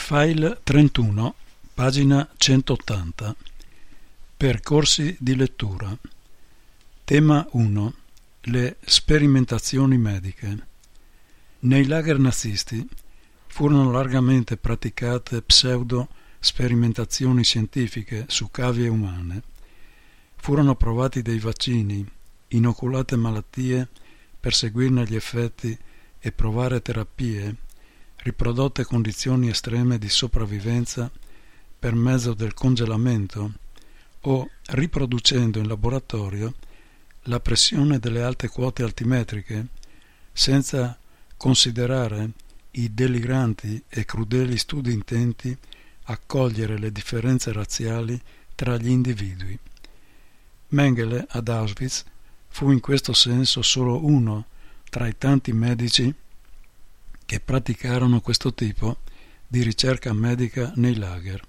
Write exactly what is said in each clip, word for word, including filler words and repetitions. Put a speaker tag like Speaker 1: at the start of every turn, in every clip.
Speaker 1: File trentuno, pagina centottanta. Percorsi di lettura. Tema uno. Le sperimentazioni mediche. Nei lager nazisti furono largamente praticate pseudo-sperimentazioni scientifiche su cavie umane. Furono provati dei vaccini, inoculate malattie per seguirne gli effetti e provare terapie, riprodotte condizioni estreme di sopravvivenza per mezzo del congelamento o riproducendo in laboratorio la pressione delle alte quote altimetriche senza considerare i deliranti e crudeli studi intenti a cogliere le differenze razziali tra gli individui. Mengele ad Auschwitz fu in questo senso solo uno tra i tanti medici che praticarono questo tipo di ricerca medica nei lager.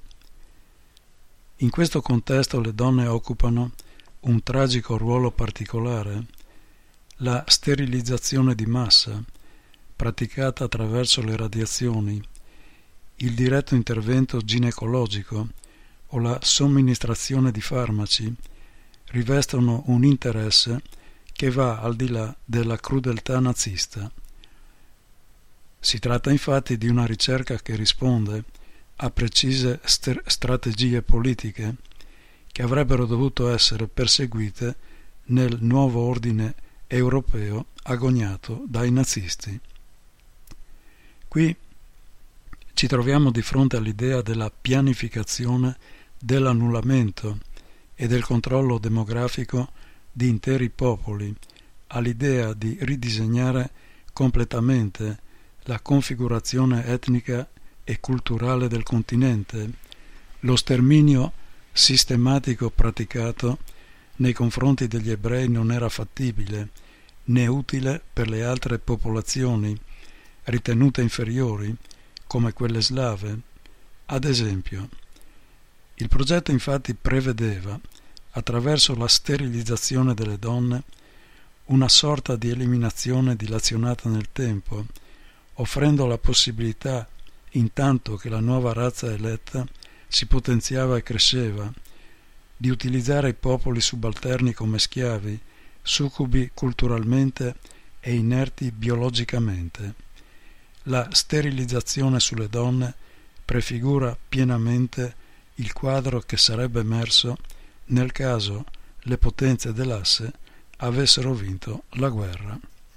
Speaker 1: In questo contesto le donne occupano un tragico ruolo particolare: la sterilizzazione di massa, praticata attraverso le radiazioni, il diretto intervento ginecologico o la somministrazione di farmaci, rivestono un interesse che va al di là della crudeltà nazista. Si tratta infatti di una ricerca che risponde a precise st- strategie politiche che avrebbero dovuto essere perseguite nel nuovo ordine europeo agognato dai nazisti. Qui ci troviamo di fronte all'idea della pianificazione dell'annullamento e del controllo demografico di interi popoli, all'idea di ridisegnare completamente la configurazione etnica e culturale del continente. Lo sterminio sistematico praticato nei confronti degli ebrei non era fattibile né utile per le altre popolazioni ritenute inferiori, come quelle slave. Ad esempio, il progetto infatti prevedeva, attraverso la sterilizzazione delle donne, una sorta di eliminazione dilazionata nel tempo, offrendo la possibilità, intanto che la nuova razza eletta si potenziava e cresceva, di utilizzare i popoli subalterni come schiavi, succubi culturalmente e inerti biologicamente. La sterilizzazione sulle donne prefigura pienamente il quadro che sarebbe emerso nel caso le potenze dell'asse avessero vinto la guerra.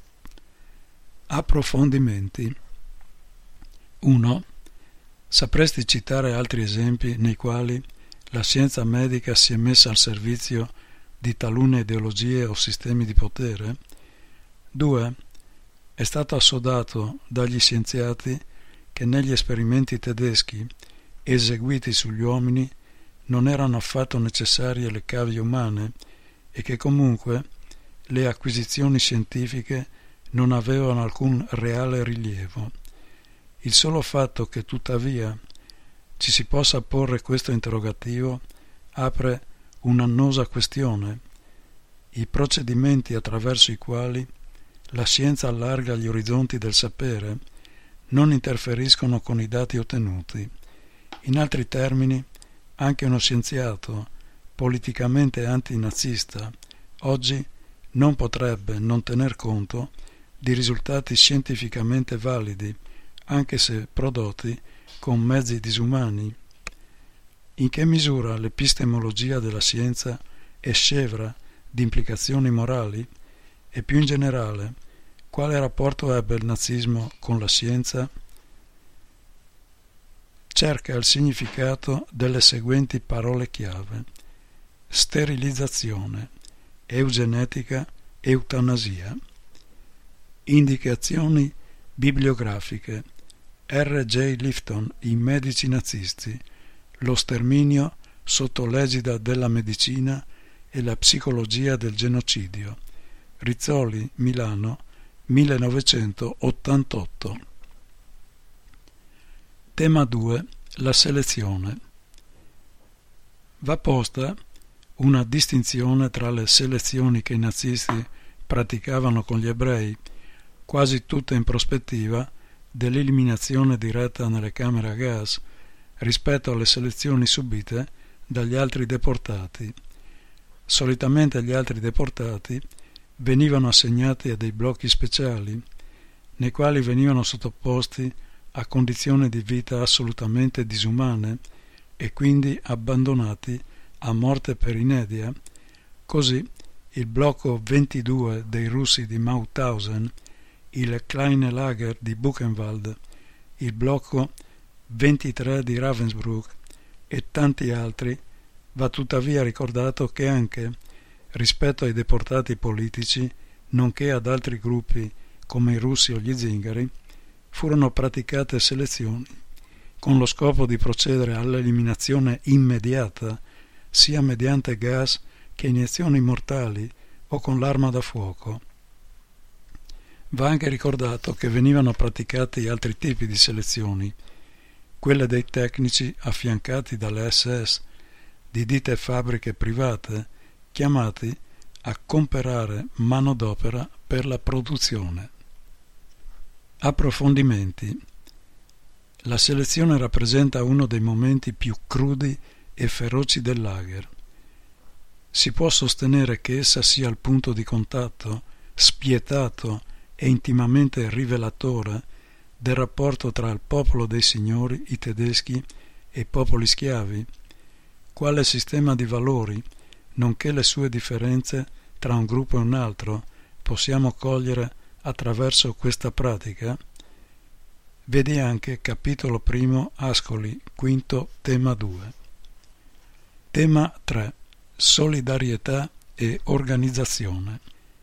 Speaker 1: Approfondimenti. uno. Sapresti citare altri esempi nei quali la scienza medica si è messa al servizio di talune ideologie o sistemi di potere? due. È stato assodato dagli scienziati che negli esperimenti tedeschi eseguiti sugli uomini non erano affatto necessarie le cavie umane e che comunque le acquisizioni scientifiche non avevano alcun reale rilievo. Il solo fatto che tuttavia ci si possa porre questo interrogativo apre un'annosa questione: i procedimenti attraverso i quali la scienza allarga gli orizzonti del sapere non interferiscono con i dati ottenuti. In altri termini, anche uno scienziato politicamente antinazista oggi non potrebbe non tener conto di risultati scientificamente validi, anche se prodotti con mezzi disumani. In che misura l'epistemologia della scienza è scevra di implicazioni morali? E più in generale, quale rapporto ebbe il nazismo con la scienza? Cerca il significato delle seguenti parole chiave: sterilizzazione, eugenetica, eutanasia. Indicazioni bibliografiche: R J Lifton, I medici nazisti, lo sterminio sotto l'egida della medicina e la psicologia del genocidio, Rizzoli, Milano, millenovecentottantotto. Tema due. La selezione. Va posta una distinzione tra le selezioni che i nazisti praticavano con gli ebrei, quasi tutte in prospettiva dell'eliminazione diretta nelle camere a gas rispetto alle selezioni subite dagli altri deportati. Solitamente gli altri deportati venivano assegnati a dei blocchi speciali, nei quali venivano sottoposti a condizioni di vita assolutamente disumane e quindi abbandonati a morte per inedia. Così il blocco ventidue dei russi di Mauthausen, il Kleine Lager di Buchenwald, il blocco ventitré di Ravensbrück e tanti altri. Va tuttavia ricordato che anche rispetto ai deportati politici, nonché ad altri gruppi come i russi o gli zingari, furono praticate selezioni con lo scopo di procedere all'eliminazione immediata sia mediante gas che iniezioni mortali o con l'arma da fuoco. Va anche ricordato che venivano praticati altri tipi di selezioni, quelle dei tecnici affiancati dalle esse esse, di ditte e fabbriche private, chiamati a comperare manodopera per la produzione. Approfondimenti. La selezione rappresenta uno dei momenti più crudi e feroci del lager. Si può sostenere che essa sia il punto di contatto spietato e intimamente rivelatore del rapporto tra il popolo dei signori, i tedeschi, e i popoli schiavi, quale sistema di valori, nonché le sue differenze tra un gruppo e un altro, possiamo cogliere attraverso questa pratica. Vedi anche capitolo primo, Ascoli, quinto, tema due. Tema tre. Solidarietà e organizzazione.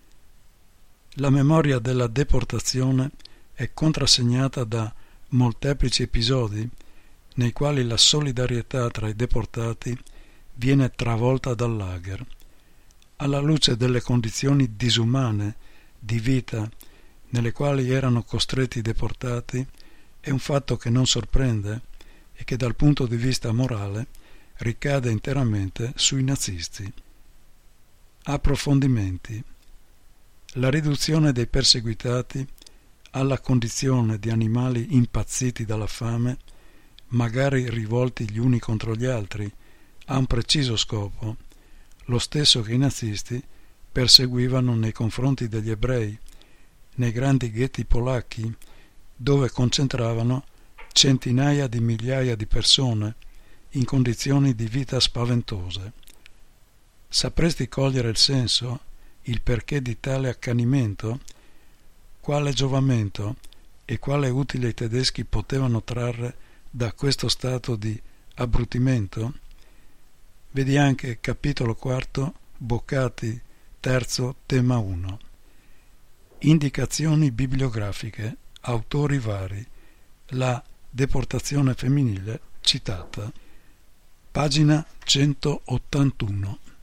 Speaker 1: La memoria della deportazione è contrassegnata da molteplici episodi nei quali la solidarietà tra i deportati viene travolta dal lager. Alla luce delle condizioni disumane di vita nelle quali erano costretti i deportati, è un fatto che non sorprende e che dal punto di vista morale ricade interamente sui nazisti. Approfondimenti. La riduzione dei perseguitati alla condizione di animali impazziti dalla fame, magari rivolti gli uni contro gli altri, ha un preciso scopo, lo stesso che i nazisti perseguivano nei confronti degli ebrei, nei grandi ghetti polacchi, dove concentravano centinaia di migliaia di persone in condizioni di vita spaventose. Sapresti cogliere il senso, il perché di tale accanimento? Quale giovamento e quale utile i tedeschi potevano trarre da questo stato di abbrutimento? Vedi anche capitolo quarto, Boccati, terzo, tema uno. Indicazioni bibliografiche, autori vari, la deportazione femminile citata. Pagina centottantuno.